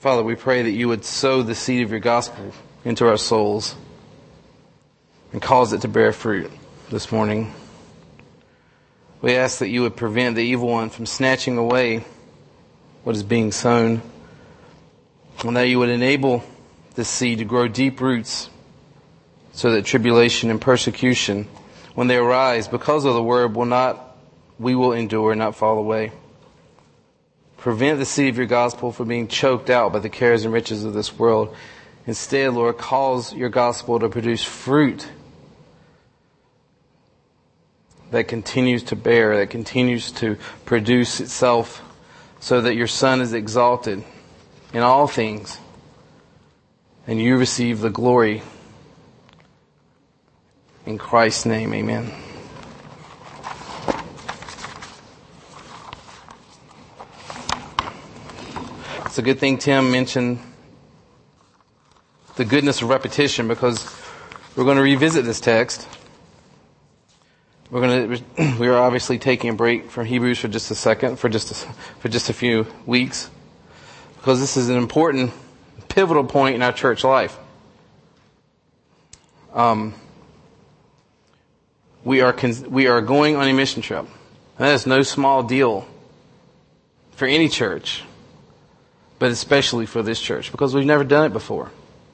Father, we pray that you would sow the seed of your gospel into our souls and cause it to bear fruit this morning. We ask that you would prevent the evil one from snatching away what is being sown, and that you would enable this seed to grow deep roots so that tribulation and persecution, when they arise because of the word, we will endure and not fall away. Prevent the seed of your gospel from being choked out by the cares and riches of this world. Instead, Lord, cause your gospel to produce fruit that continues to bear, that continues to produce itself, so that your Son is exalted in all things and you receive the glory. In Christ's name, amen. It's a good thing Tim mentioned the goodness of repetition, because we're going to revisit this text. We are obviously taking a break from Hebrews for just a second, for just a few weeks, because this is an important, pivotal point in our church life. We are going on a mission trip. And that is no small deal for any church, but especially for this church, because we've never done it before.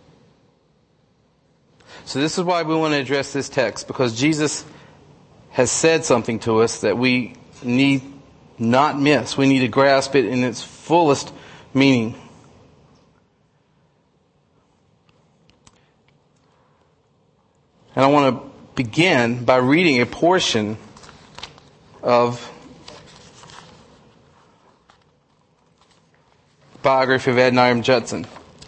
So this is why we want to address this text, because Jesus has said something to us that we need not miss. We need to grasp it in its fullest meaning. And I want to begin by reading a portion of the biography of Adoniram Judson.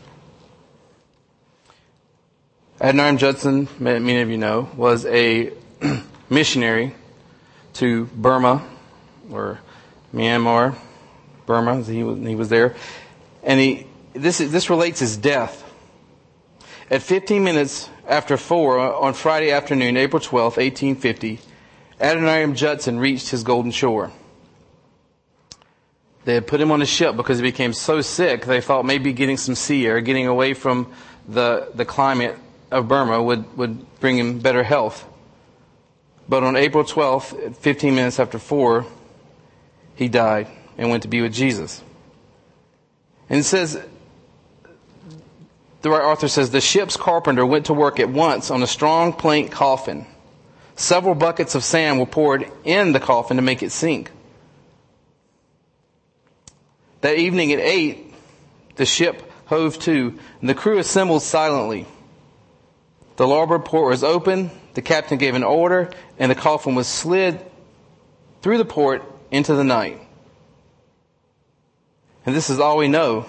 Adoniram Judson, many of you know, was a missionary to Burma, or Myanmar, Burma. He was there, and this relates his death. At 15 minutes after 4 on Friday afternoon, April 12th, 1850, Adoniram Judson reached his golden shore. They had put him on a ship because he became so sick. They thought maybe getting some sea air, getting away from the climate of Burma would bring him better health. But on April 12th, at 15 minutes after 4, he died and went to be with Jesus. And it says, the author says, the ship's carpenter went to work at once on a strong plank coffin. Several buckets of sand were poured in the coffin to make it sink. That evening at 8, the ship hove to, and the crew assembled silently. The larboard port was open, the captain gave an order, and the coffin was slid through the port into the night. And this is all we know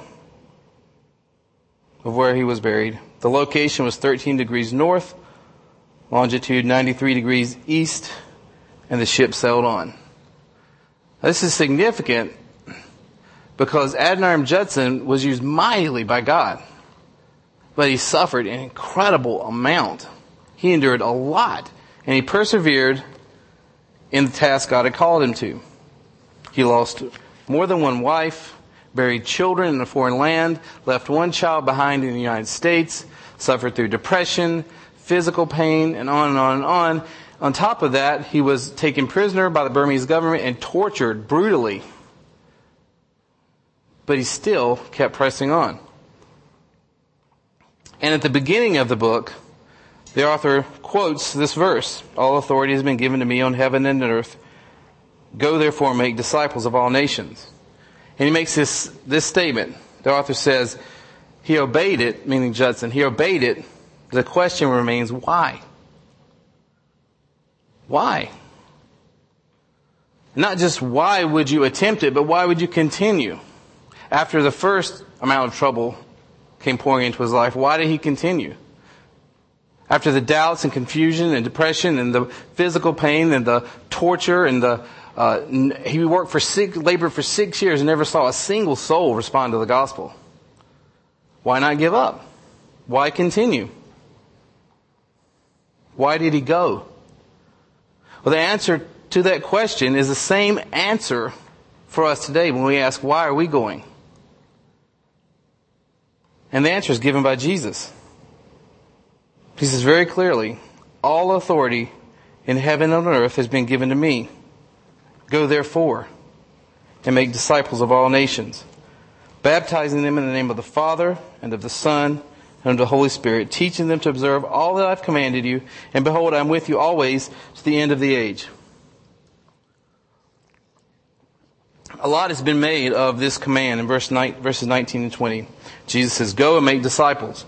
of where he was buried. The location was 13 degrees north, longitude 93 degrees east, and the ship sailed on. Now, this is significant because Adoniram Judson was used mightily by God, but he suffered an incredible amount. He endured a lot, and he persevered in the task God had called him to. He lost more than one wife, buried children in a foreign land, left one child behind in the United States, suffered through depression, physical pain, and on and on and on. On top of that, he was taken prisoner by the Burmese government and tortured brutally. But he still kept pressing on. And at the beginning of the book, the author quotes this verse, all authority has been given to me on heaven and on earth. Go therefore and make disciples of all nations. And he makes this statement. The author says, he obeyed it, meaning Judson, he obeyed it. The question remains, why? Why? Not just why would you attempt it, but why would you continue? After the first amount of trouble came pouring into his life, why did he continue? After the doubts and confusion and depression and the physical pain and the torture and he labored for 6 years and never saw a single soul respond to the gospel. Why not give up? Why continue? Why did he go? Well, the answer to that question is the same answer for us today when we ask, why are we going? And the answer is given by Jesus. He says very clearly, all authority in heaven and on earth has been given to me. Go therefore and make disciples of all nations, baptizing them in the name of the Father and of the Son and of the Holy Spirit, teaching them to observe all that I've commanded you. And behold, I'm with you always to the end of the age. A lot has been made of this command in verses 19 and 20. Jesus says, go and make disciples.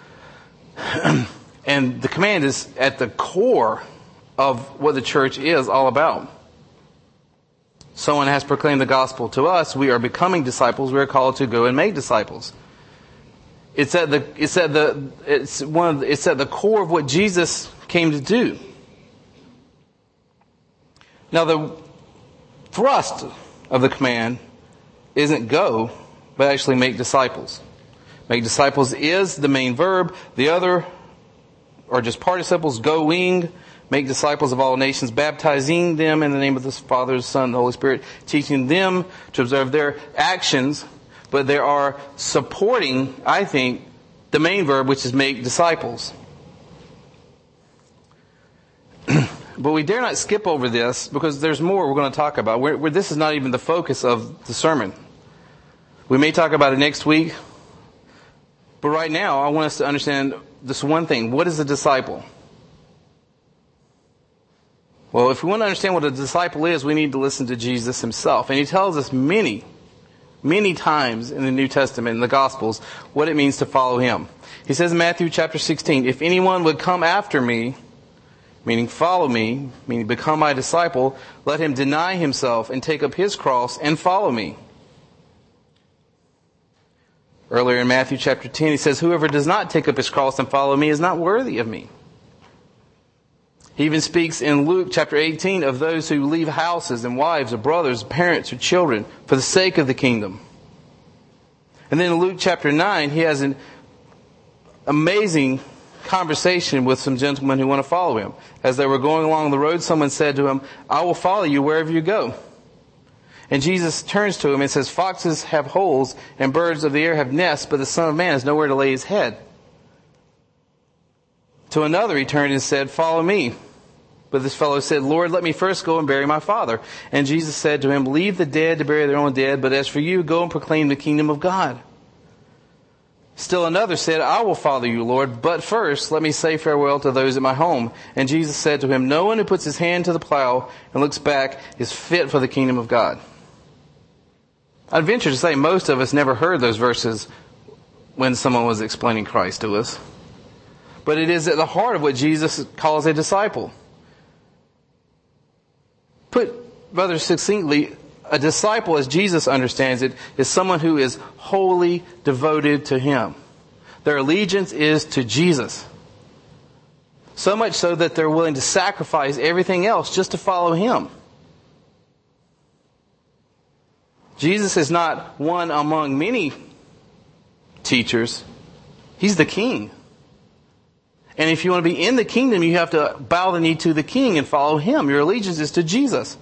And the command is at the core of what the church is all about. Someone has proclaimed the gospel to us. We are becoming disciples. We are called to go and make disciples. It's at the core of what Jesus came to do. Now the thrust of the command isn't go, but actually make disciples. Make disciples is the main verb. The other are just participles, going, make disciples of all nations, baptizing them in the name of the Father, the Son, and the Holy Spirit, teaching them to observe their actions, but they are supporting, I think, the main verb, which is make disciples. But we dare not skip over this, because there's more we're going to talk about. Where this is not even the focus of the sermon. We may talk about it next week. But right now, I want us to understand this one thing. What is a disciple? Well, if we want to understand what a disciple is, we need to listen to Jesus himself. And he tells us many times in the New Testament, in the Gospels, what it means to follow him. He says in Matthew chapter 16, if anyone would come after me, meaning follow me, meaning become my disciple, let him deny himself and take up his cross and follow me. Earlier in Matthew chapter 10, he says, whoever does not take up his cross and follow me is not worthy of me. He even speaks in Luke chapter 18 of those who leave houses and wives or brothers, parents or children for the sake of the kingdom. And then in Luke chapter 9, he has an amazing conversation with some gentlemen who want to follow him. As they were going along the road, someone said to him, I will follow you wherever you go. And Jesus turns to him and says, foxes have holes and birds of the air have nests, but the Son of Man has nowhere to lay his head. To another he turned and said, follow me. But this fellow said, Lord, let me first go and bury my father. And Jesus said to him, leave the dead to bury their own dead, but as for you, go and proclaim the kingdom of God. Still another said, I will follow you, Lord, but first let me say farewell to those at my home. And Jesus said to him, no one who puts his hand to the plow and looks back is fit for the kingdom of God. I'd venture to say most of us never heard those verses when someone was explaining Christ to us. But it is at the heart of what Jesus calls a disciple. Put rather succinctly, a disciple, as Jesus understands it, is someone who is wholly devoted to him. Their allegiance is to Jesus. So much so that they're willing to sacrifice everything else just to follow him. Jesus is not one among many teachers. He's the king. And if you want to be in the kingdom, you have to bow the knee to the king and follow him. Your allegiance is to Jesus.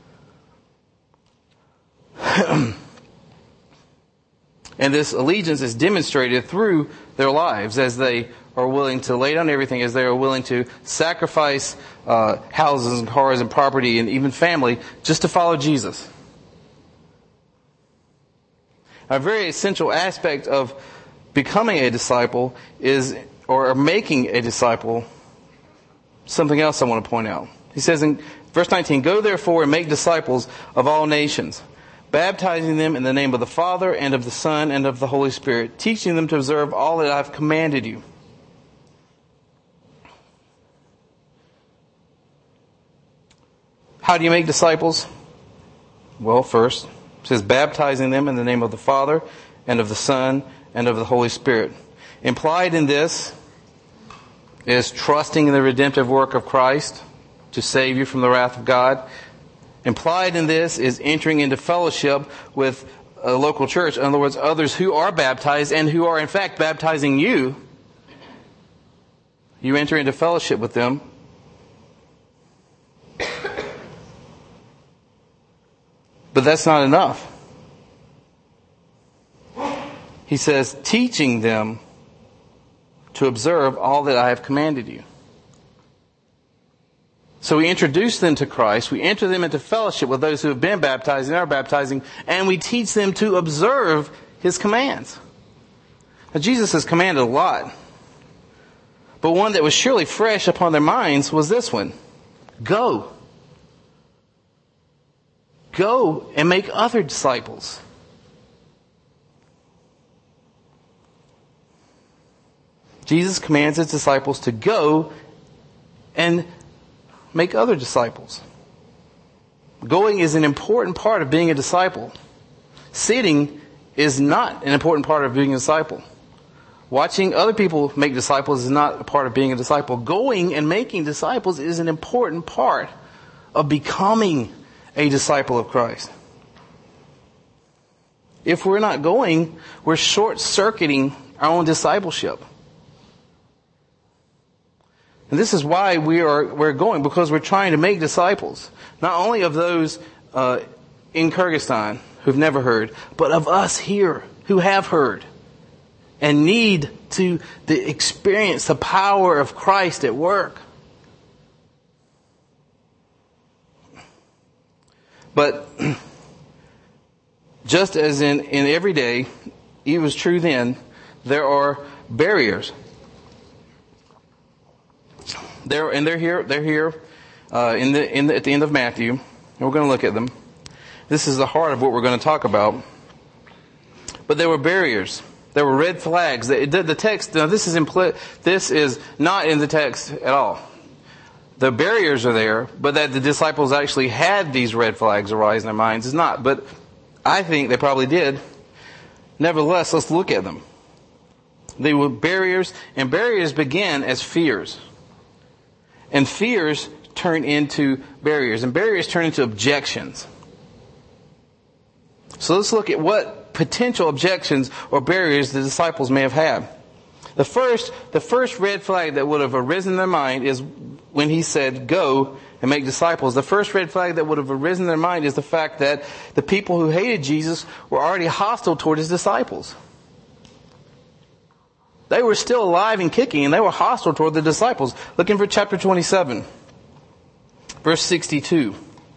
And this allegiance is demonstrated through their lives as they are willing to lay down everything, as they are willing to sacrifice houses and cars and property and even family just to follow Jesus. A very essential aspect of becoming a disciple is, or making a disciple, something else I want to point out. He says in verse 19, go therefore and make disciples of all nations, baptizing them in the name of the Father and of the Son and of the Holy Spirit, teaching them to observe all that I've commanded you. How do you make disciples? Well, first, it says baptizing them in the name of the Father and of the Son and of the Holy Spirit. Implied in this is trusting in the redemptive work of Christ to save you from the wrath of God. Implied in this is entering into fellowship with a local church. In other words, others who are baptized and who are in fact baptizing you. You enter into fellowship with them. But that's not enough. He says, teaching them to observe all that I have commanded you. So we introduce them to Christ, we enter them into fellowship with those who have been baptized and are baptizing, and we teach them to observe His commands. Now, Jesus has commanded a lot, but one that was surely fresh upon their minds was this one. Go. Go and make other disciples. Jesus commands His disciples to go and make other disciples. Going is an important part of being a disciple. Sitting is not an important part of being a disciple. Watching other people make disciples is not a part of being a disciple. Going and making disciples is an important part of becoming a disciple of Christ. If we're not going, we're short-circuiting our own discipleship. And this is why we're going, because we're trying to make disciples. Not only of those in Kyrgyzstan who've never heard, but of us here who have heard and need to experience the power of Christ at work. But just as in every day, it was true then, there are barriers. They're here at the end of Matthew, and we're going to look at them. This is the heart of what we're going to talk about. But there were barriers. There were red flags. The text. Now this is not in the text at all. The barriers are there, but that the disciples actually had these red flags arise in their minds is not. But I think they probably did. Nevertheless, let's look at them. They were barriers, and barriers began as fears. And fears turn into barriers, and barriers turn into objections. So let's look at what potential objections or barriers the disciples may have had. The first red flag that would have arisen in their mind is when He said, go and make disciples. The first red flag that would have arisen in their mind is the fact that the people who hated Jesus were already hostile toward His disciples. They were still alive and kicking, and they were hostile toward the disciples. Looking for chapter 27, verse 62.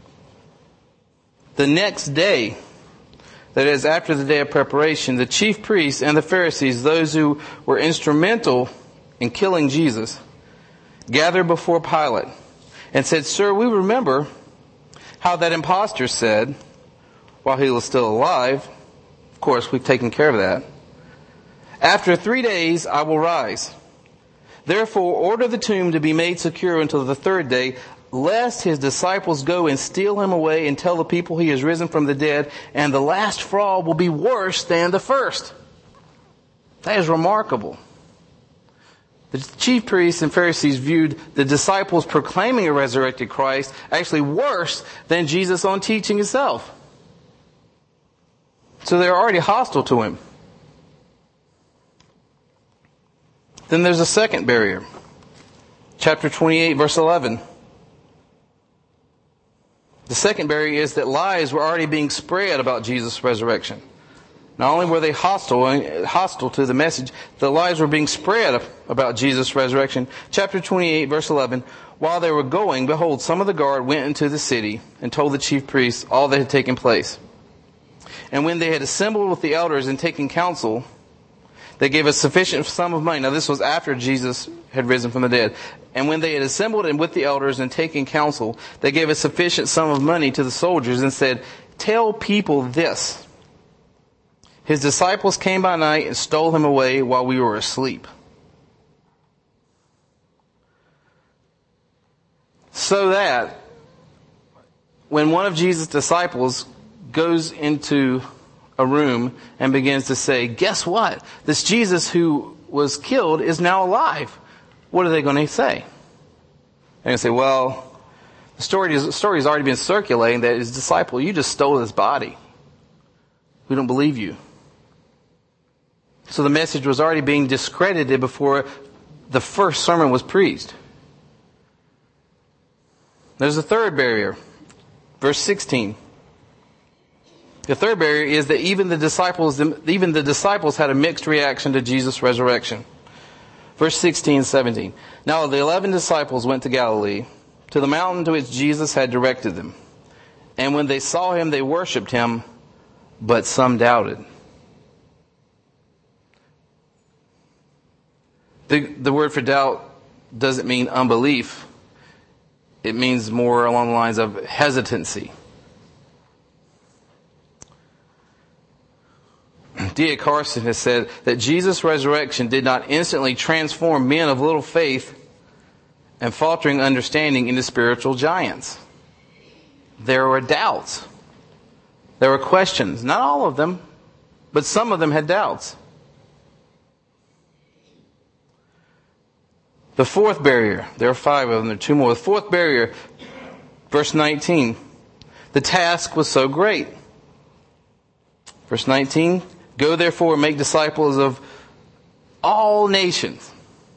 The next day, that is, after the day of preparation, the chief priests and the Pharisees, those who were instrumental in killing Jesus, gathered before Pilate and said, Sir, we remember how that impostor said, while he was still alive, of course, we've taken care of that, after 3 days I will rise. Therefore order the tomb to be made secure until the third day, lest His disciples go and steal Him away and tell the people He has risen from the dead, and the last fraud will be worse than the first. That is remarkable. The chief priests and Pharisees viewed the disciples proclaiming a resurrected Christ actually worse than Jesus' own teaching Himself. So they're already hostile to Him. Then there's a second barrier. Chapter 28, verse 11. The second barrier is that lies were already being spread about Jesus' resurrection. Not only were they hostile to the message, the lies were being spread about Jesus' resurrection. Chapter 28, verse 11. While they were going, behold, some of the guard went into the city and told the chief priests all that had taken place. And when they had assembled with the elders and taken counsel, they gave a sufficient sum of money. Now this was after Jesus had risen from the dead. And when they had assembled and with the elders and taken counsel, they gave a sufficient sum of money to the soldiers and said, Tell people this. His disciples came by night and stole Him away while we were asleep. So that when one of Jesus' disciples goes into a room and begins to say, guess what? This Jesus who was killed is now alive. What are they going to say? They're going to say, well, the story has already been circulating that His disciple, you just stole His body. We don't believe you. So the message was already being discredited before the first sermon was preached. There's a third barrier. Verse 16. The third barrier is that even the disciples had a mixed reaction to Jesus' resurrection. Verse 16, 17. Now the 11 disciples went to Galilee, to the mountain to which Jesus had directed them. And when they saw him, they worshipped him, but some doubted. The word for doubt doesn't mean unbelief. It means more along the lines of hesitancy. D.A. Carson has said that Jesus' resurrection did not instantly transform men of little faith and faltering understanding into spiritual giants. There were doubts. There were questions. Not all of them, but some of them had doubts. The fourth barrier, there are 5 of them, there are 2 more. The fourth barrier, verse 19, the task was so great. Verse 19, go therefore and make disciples of all nations.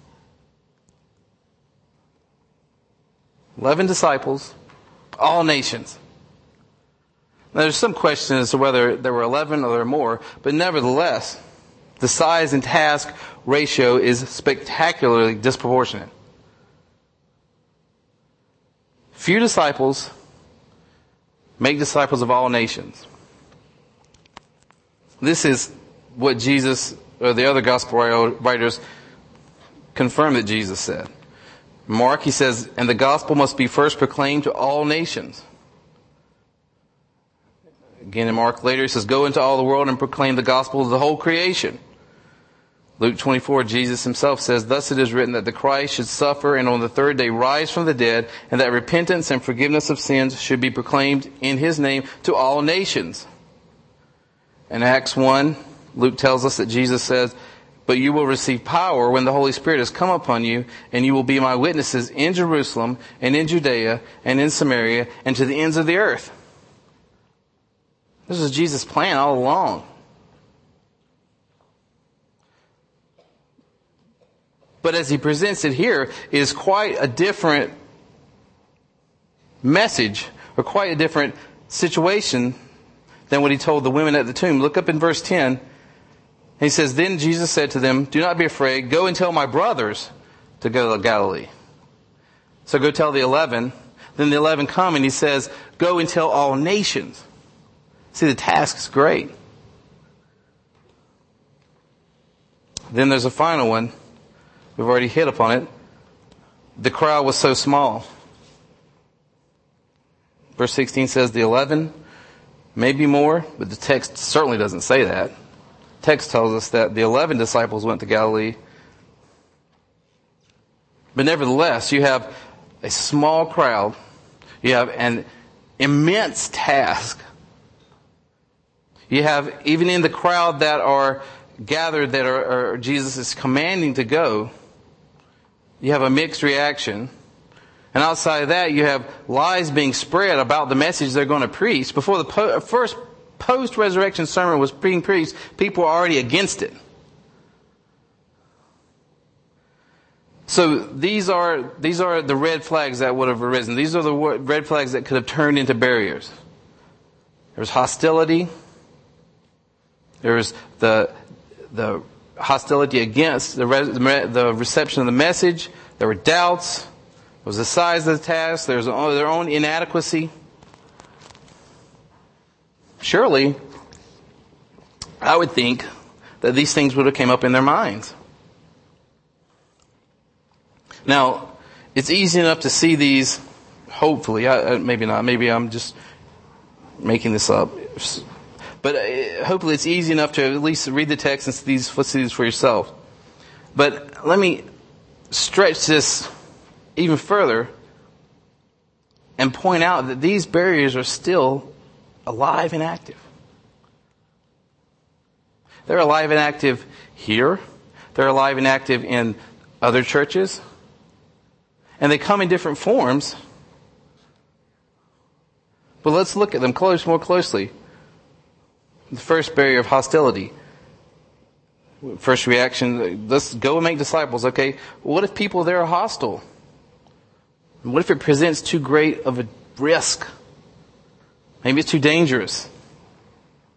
11 disciples, all nations. Now there's some question as to whether there were 11 or there were more, but nevertheless, the size and task ratio is spectacularly disproportionate. Few disciples make disciples of all nations. This is what Jesus, or the other gospel writers, confirm that Jesus said. Mark, he says, and the gospel must be first proclaimed to all nations. Again in Mark later, he says, go into all the world and proclaim the gospel to the whole creation. Luke 24, Jesus himself says, thus it is written that the Christ should suffer and on the third day rise from the dead, and that repentance and forgiveness of sins should be proclaimed in his name to all nations. In Acts 1, Luke tells us that Jesus says, but you will receive power when the Holy Spirit has come upon you, and you will be my witnesses in Jerusalem and in Judea and in Samaria and to the ends of the earth. This is Jesus' plan all along. But as he presents it here is quite a different message or quite a different situation than what he told the women at the tomb. Look up in verse 10. He says, then Jesus said to them, do not be afraid. Go and tell my brothers to go to Galilee. So go tell the 11. Then the 11 come and he says, go and tell all nations. See, the task is great. Then there's a final one. We've already hit upon it. The crowd was so small. Verse 16 says the 11, maybe more, but the text certainly doesn't say that. The text tells us that the 11 disciples went to Galilee. But nevertheless, you have a small crowd. You have an immense task. You have, even in the crowd that are gathered, that are Jesus is commanding to go, you have a mixed reaction. And outside of that, you have lies being spread about the message they're going to preach. Before the first post-resurrection sermon was being preached, people were already against it. So these are the red flags that would have arisen. These are the red flags that could have turned into barriers. There was hostility. There was the hostility against the reception of the message. There were doubts. There was the size of the task. There was their own inadequacy. Surely, I would think that these things would have came up in their minds. Now, it's easy enough to see these, hopefully, maybe not, maybe I'm just making this up. But hopefully it's easy enough to at least read the text and see these for yourself. But let me stretch this even further and point out that these barriers are still alive and active. They're alive and active here. They're alive and active in other churches. And they come in different forms. But let's look at them more closely. The first barrier of hostility. First reaction, let's go and make disciples. Okay, what if people there are hostile? What if it presents too great of a risk? Maybe it's too dangerous.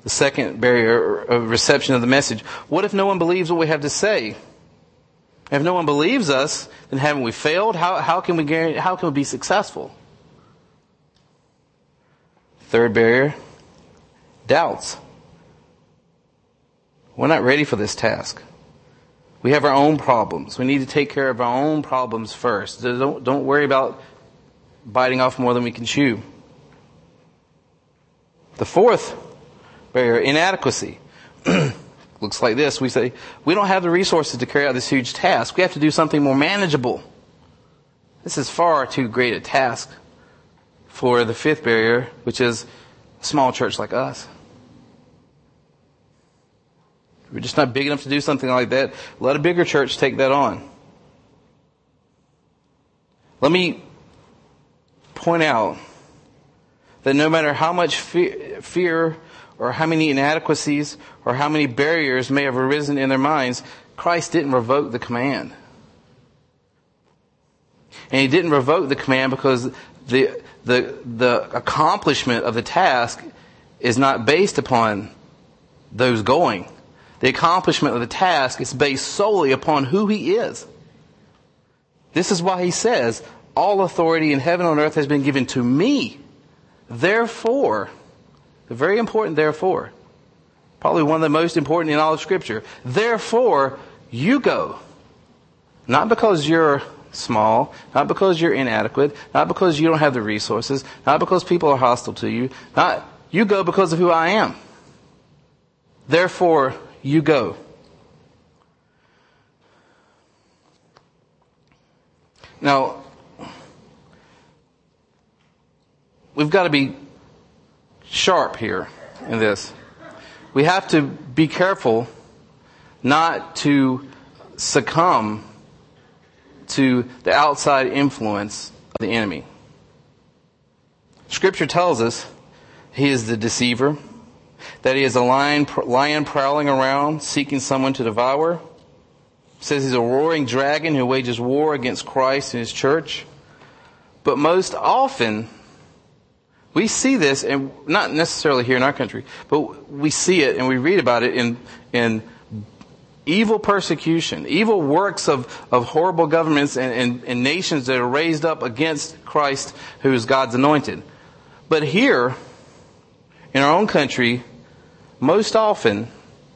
The second barrier of reception of the message. What if no one believes what we have to say? If no one believes us, then haven't we failed? How can we be successful? Third barrier, doubts. We're not ready for this task. We have our own problems. We need to take care of our own problems first. Don't worry about biting off more than we can chew. The fourth barrier, inadequacy. Looks like this. We say, we don't have the resources to carry out this huge task. We have to do something more manageable. This is far too great a task for the fifth barrier, which is a small church like us. We're just not big enough to do something like that. Let a bigger church take that on. Let me point out that no matter how much fear or how many inadequacies or how many barriers may have arisen in their minds, Christ didn't revoke the command. And He didn't revoke the command because the accomplishment of the task is not based upon those going. The accomplishment of the task is based solely upon who He is. This is why He says, all authority in heaven and on earth has been given to me. Therefore, a very important therefore, probably one of the most important in all of Scripture. Therefore, you go. Not because you're small, not because you're inadequate, not because you don't have the resources, not because people are hostile to you. You go because of who I am. Therefore, you go. Now, we've got to be sharp here in this. We have to be careful not to succumb to the outside influence of the enemy. Scripture tells us he is the deceiver, that he is a lion prowling around, seeking someone to devour. It says he's a roaring dragon who wages war against Christ and His church. But most often, we see this, and not necessarily here in our country, but we see it and we read about it in evil persecution, evil works of horrible governments and nations that are raised up against Christ, who is God's anointed. But here, in our own country, most often,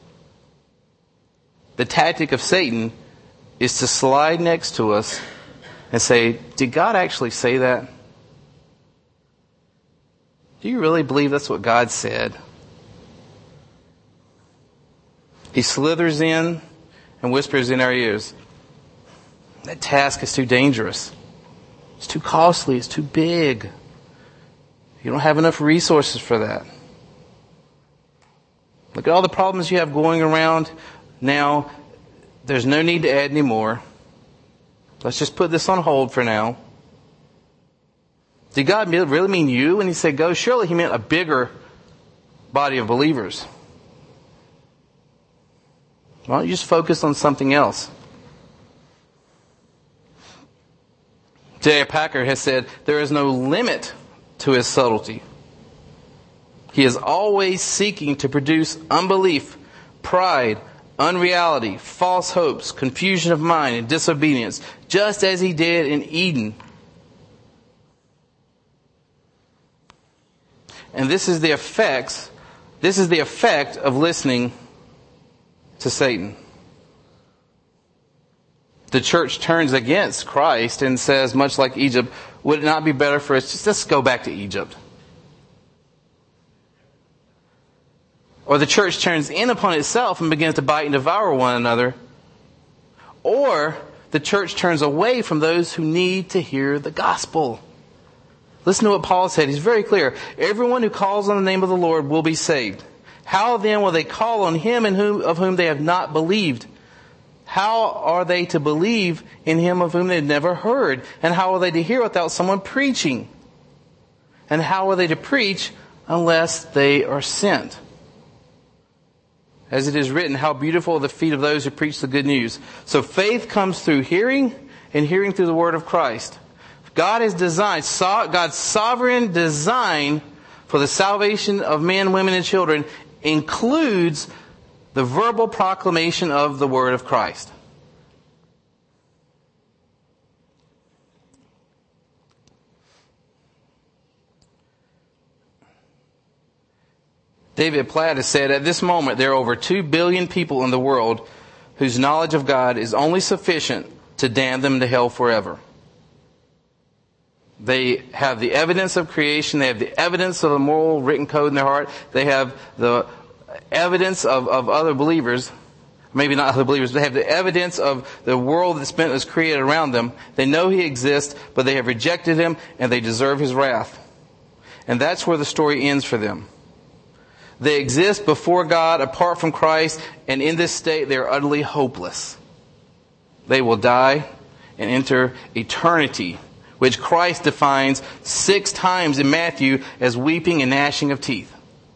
the tactic of Satan is to slide next to us and say, did God actually say that? Do you really believe that's what God said? He slithers in and whispers in our ears, that task is too dangerous. It's too costly. It's too big. You don't have enough resources for that. Look at all the problems you have going around now. There's no need to add any more. Let's just put this on hold for now. Did God really mean you when He said go? Surely He meant a bigger body of believers. Why don't you just focus on something else? J.I. Packer has said, there is no limit to His subtlety. He is always seeking to produce unbelief, pride, unreality, false hopes, confusion of mind, and disobedience, just as He did in Eden. And this is the effect of listening to Satan. The church turns against Christ and says, much like Egypt, would it not be better for us just let's go back to Egypt? Or the church turns in upon itself and begins to bite and devour one another. Or the church turns away from those who need to hear the gospel. Listen to what Paul said. He's very clear. Everyone who calls on the name of the Lord will be saved. How then will they call on Him of whom they have not believed? How are they to believe in Him of whom they have never heard? And how are they to hear without someone preaching? And how are they to preach unless they are sent? As it is written, how beautiful are the feet of those who preach the good news. So faith comes through hearing, and hearing through the word of Christ. God has designed, God's sovereign design for the salvation of men, women, and children includes the verbal proclamation of the word of Christ. David Platt has said, at this moment there are over 2 billion people in the world whose knowledge of God is only sufficient to damn them to hell forever. They have the evidence of creation. They have the evidence of a moral written code in their heart. They have the evidence of other believers. Maybe not other believers, but they have the evidence of the world that was created around them. They know He exists, but they have rejected Him and they deserve His wrath. And that's where the story ends for them. They exist before God apart from Christ, and in this state they are utterly hopeless. They will die and enter eternity, which Christ defines 6 times in Matthew as weeping and gnashing of teeth.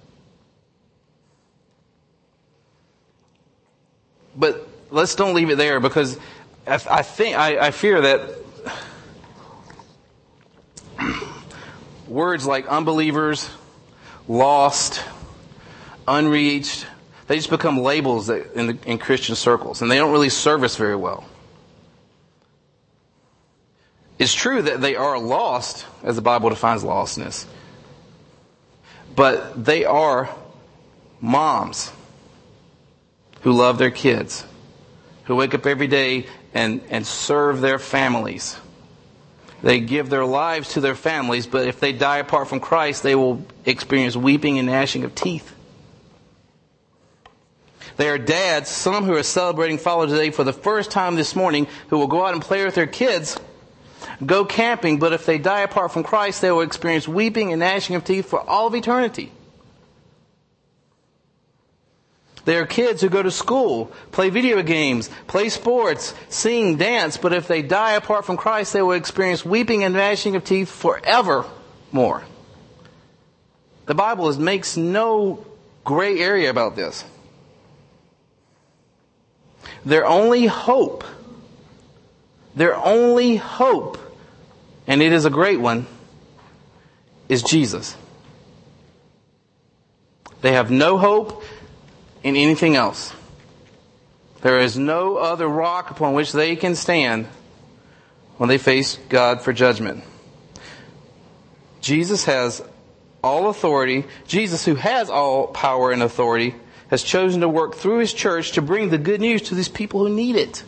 But let's don't leave it there, because I fear that words like unbelievers, lost, unreached, they just become labels in Christian circles, and they don't really serve us very well. It's true that they are lost, as the Bible defines lostness, but they are moms who love their kids, who wake up every day and serve their families. They give their lives to their families, but if they die apart from Christ, they will experience weeping and gnashing of teeth. They are dads, some who are celebrating Father's Day for the first time this morning, who will go out and play with their kids, go camping, but if they die apart from Christ, they will experience weeping and gnashing of teeth for all of eternity. They are kids who go to school, play video games, play sports, sing, dance, but if they die apart from Christ, they will experience weeping and gnashing of teeth forevermore. The Bible makes no gray area about this. Their only hope, and it is a great one, is Jesus. They have no hope in anything else. There is no other rock upon which they can stand when they face God for judgment. Jesus has all authority. Jesus, who has all power and authority, has chosen to work through His church to bring the good news to these people who need it.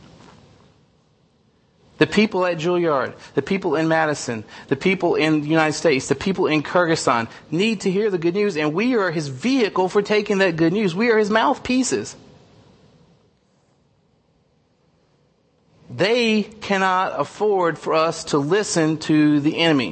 The people at Juilliard, the people in Madison, the people in the United States, the people in Kyrgyzstan need to hear the good news, and we are His vehicle for taking that good news. We are His mouthpieces. They cannot afford for us to listen to the enemy.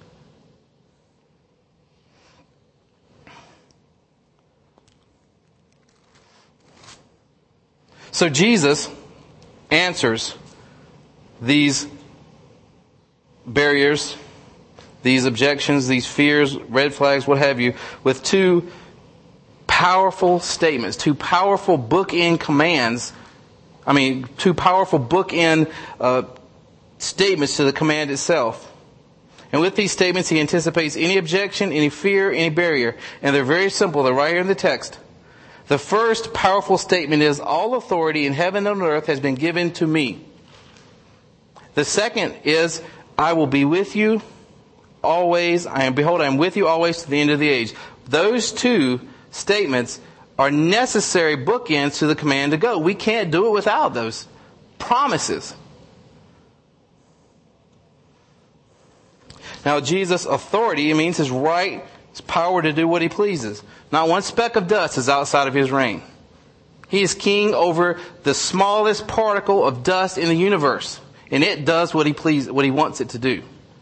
So Jesus answers these barriers, these objections, these fears, red flags, what have you, with 2 powerful statements, 2 powerful bookend commands. 2 powerful bookend statements to the command itself. And with these statements, He anticipates any objection, any fear, any barrier. And they're very simple. They're right here in the text. The first powerful statement is, all authority in heaven and on earth has been given to me. The second is, I will be with you always. Behold, I am with you always to the end of the age. Those 2 statements are necessary bookends to the command to go. We can't do it without those promises. Now, Jesus' authority, it means His right, His power to do what He pleases. Not one speck of dust is outside of His reign. He is king over the smallest particle of dust in the universe. And it does what He wants it to do.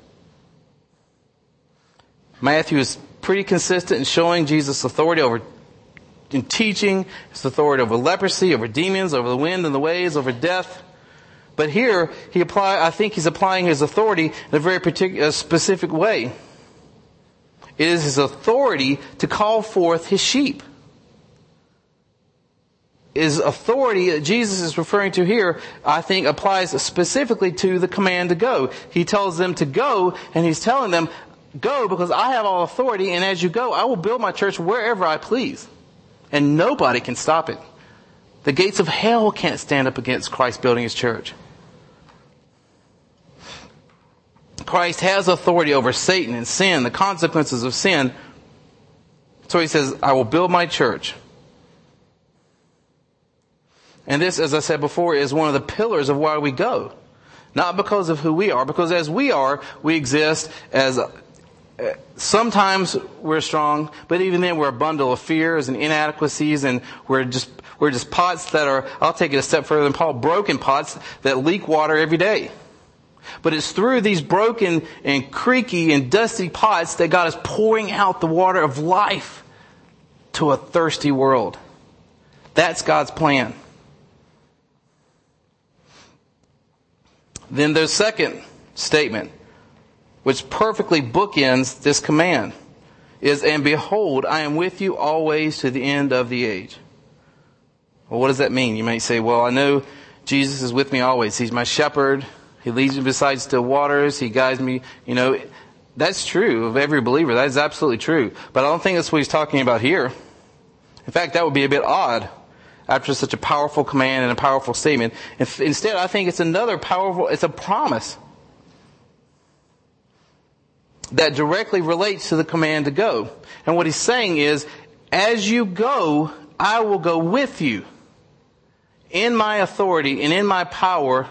Matthew is pretty consistent in showing Jesus' authority in teaching, His authority over leprosy, over demons, over the wind and the waves, over death. But here, I think He's applying His authority in a very specific way. It is His authority to call forth His sheep. His authority that Jesus is referring to here, I think, applies specifically to the command to go. He tells them to go, and He's telling them, go because I have all authority, and as you go, I will build my church wherever I please. And nobody can stop it. The gates of hell can't stand up against Christ building his church. Christ has authority over Satan and sin, the consequences of sin. So he says, I will build my church. And this, as I said before, is one of the pillars of why we go. Not because of who we are, because as we are, we exist as, sometimes we're strong, but even then we're a bundle of fears and inadequacies, and we're just pots that are, I'll take it a step further than Paul, broken pots that leak water every day. But it's through these broken and creaky and dusty pots that God is pouring out the water of life to a thirsty world. That's God's plan. Then there's second statement, which perfectly bookends this command, is, and behold, I am with you always to the end of the age. Well, what does that mean? You might say, well, I know Jesus is with me always. He's my shepherd. He leads me beside still waters. He guides me. That's true of every believer. That is absolutely true. But I don't think that's what he's talking about here. In fact, that would be a bit odd after such a powerful command and a powerful statement. Instead, I think it's it's a promise that directly relates to the command to go. And what he's saying is, as you go, I will go with you in my authority and in my power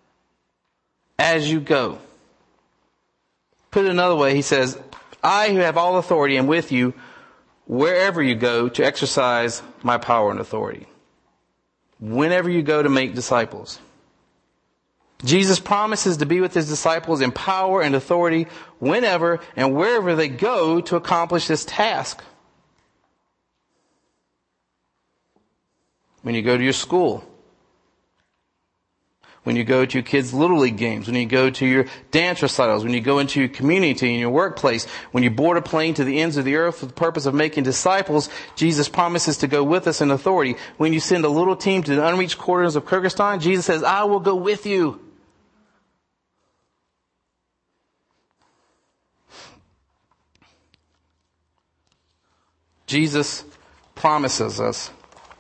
as you go. Put it another way, he says, I who have all authority am with you wherever you go to exercise my power and authority. Whenever you go to make disciples. Jesus promises to be with his disciples in power and authority whenever and wherever they go to accomplish this task. When you go to your school, when you go to your kids' Little League games, when you go to your dance recitals, when you go into your community, in your workplace, when you board a plane to the ends of the earth for the purpose of making disciples, Jesus promises to go with us in authority. When you send a little team to the unreached corners of Kyrgyzstan, Jesus says, I will go with you. Jesus promises us,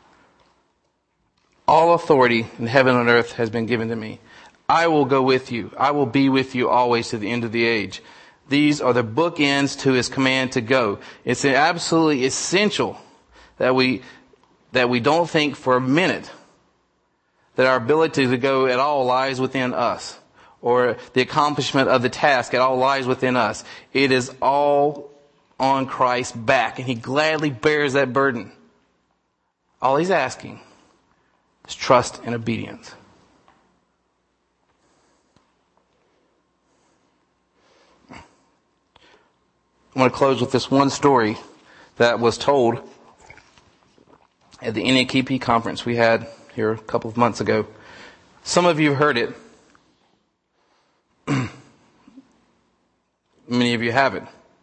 all authority in heaven and earth has been given to me. I will go with you. I will be with you always to the end of the age. These are the bookends to his command to go. It's absolutely essential that we don't think for a minute that our ability to go at all lies within us, or the accomplishment of the task at all lies within us. It is all on Christ's back, and he gladly bears that burden. All he's asking is trust and obedience. I want to close with this one story that was told at the NAKP conference we had here a couple of months ago. Some of you heard it. Many of you haven't.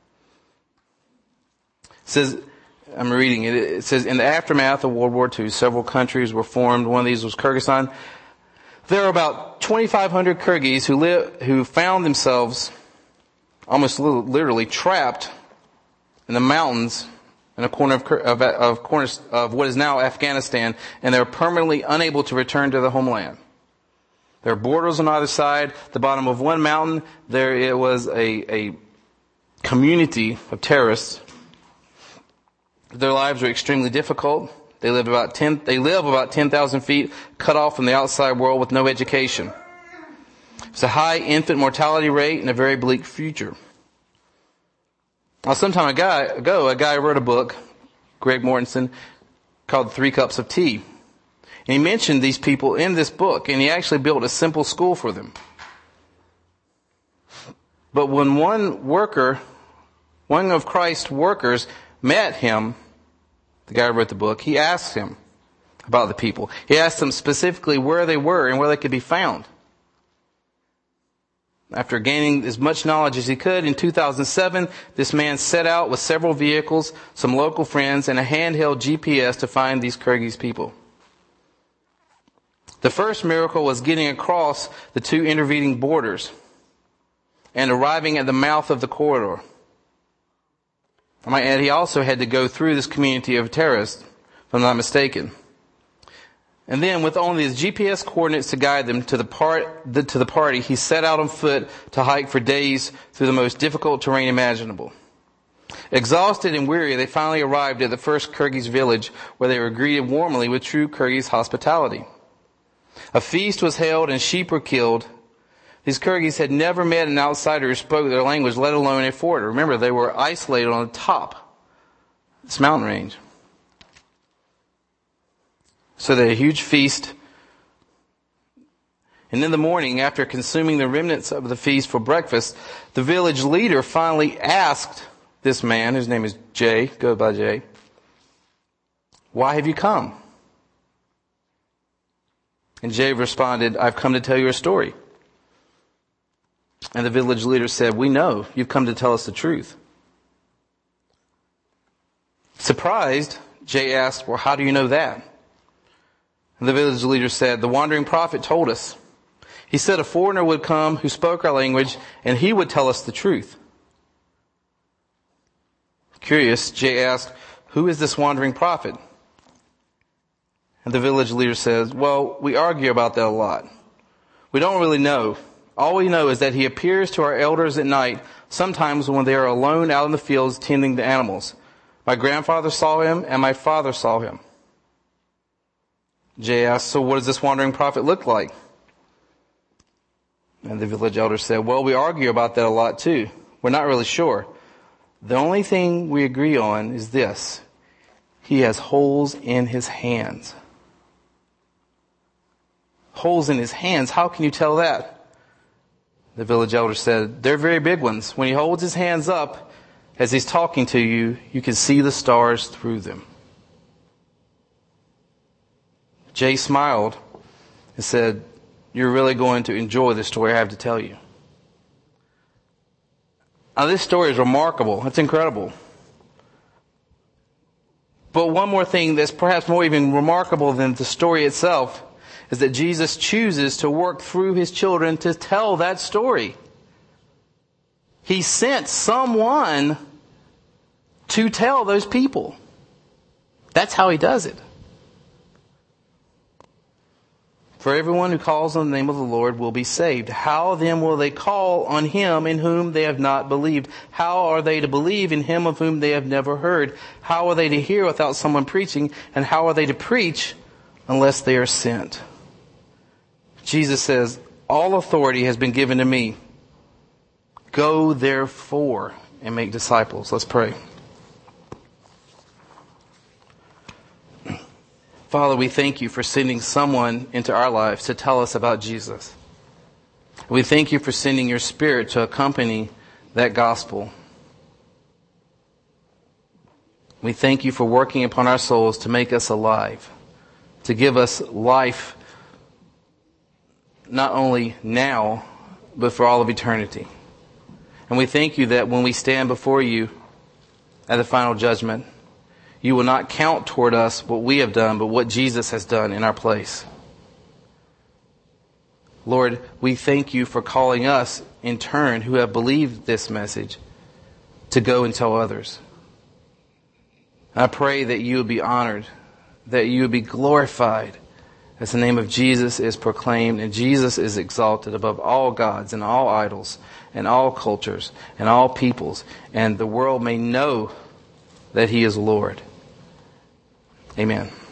It says, I'm reading it. It says, in the aftermath of World War II, several countries were formed. One of these was Kyrgyzstan. There are about 2,500 Kyrgyz who found themselves almost literally trapped in the mountains in a corner of what is now Afghanistan, and they're permanently unable to return to their homeland. There are borders on either side. The bottom of one mountain, there it was a community of terrorists. Their lives are extremely difficult. They live about 10,000 feet, cut off from the outside world with no education. It's a high infant mortality rate and a very bleak future. Now, some time ago, a guy wrote a book, Greg Mortensen, called 3 Cups of Tea. And he mentioned these people in this book, and he actually built a simple school for them. But when one of Christ's workers met him, the guy who wrote the book, he asked him about the people. He asked them specifically where they were and where they could be found. After gaining as much knowledge as he could, in 2007, this man set out with several vehicles, some local friends, and a handheld GPS to find these Kyrgyz people. The first miracle was getting across the 2 intervening borders and arriving at the mouth of the corridor. I might add, he also had to go through this community of terrorists I'm not mistaken. And then, with only his GPS coordinates to guide them to the party, he set out on foot to hike for days through the most difficult terrain imaginable. Exhausted and weary, they finally arrived at the first Kyrgyz village, where they were greeted warmly with true Kyrgyz hospitality. A feast was held and sheep were killed. These Kyrgyz had never met an outsider who spoke their language, let alone a foreigner. Remember, they were isolated on the top of this mountain range. So they had a huge feast. And in the morning, after consuming the remnants of the feast for breakfast, the village leader finally asked this man, whose name is Jay, go by Jay, "Why have you come?" And Jay responded, "I've come to tell you a story." And the village leader said, "We know you've come to tell us the truth." Surprised, Jay asked, "Well, how do you know that?" And the village leader said, "The wandering prophet told us. He said a foreigner would come who spoke our language, and he would tell us the truth." Curious, Jay asked, "Who is this wandering prophet?" And the village leader says, "Well, we argue about that a lot. We don't really know. All we know is that he appears to our elders at night, sometimes when they are alone out in the fields tending the animals. My grandfather saw him, and my father saw him." Jay asked, "So what does this wandering prophet look like?" And the village elder said, "Well, we argue about that a lot too. We're not really sure. The only thing we agree on is this: he has holes in his hands." Holes in his hands? How can you tell that? The village elder said, "They're very big ones. When he holds his hands up as he's talking to you, you can see the stars through them." Jay smiled and said, "You're really going to enjoy the story I have to tell you." Now, this story is remarkable. It's incredible. But one more thing that's perhaps more even remarkable than the story itself is that Jesus chooses to work through his children to tell that story. He sent someone to tell those people. That's how he does it. For everyone who calls on the name of the Lord will be saved. How then will they call on him in whom they have not believed? How are they to believe in him of whom they have never heard? How are they to hear without someone preaching? And how are they to preach unless they are sent? Jesus says, "All authority has been given to me. Go therefore and make disciples." Let's pray. Father, we thank you for sending someone into our lives to tell us about Jesus. We thank you for sending your Spirit to accompany that gospel. We thank you for working upon our souls to make us alive, to give us life not only now, but for all of eternity. And we thank you that when we stand before you at the final judgment, you will not count toward us what we have done, but what Jesus has done in our place. Lord, we thank you for calling us in turn who have believed this message to go and tell others. I pray that you would be honored, that you would be glorified as the name of Jesus is proclaimed and Jesus is exalted above all gods and all idols and all cultures and all peoples, and the world may know that he is Lord. Amen.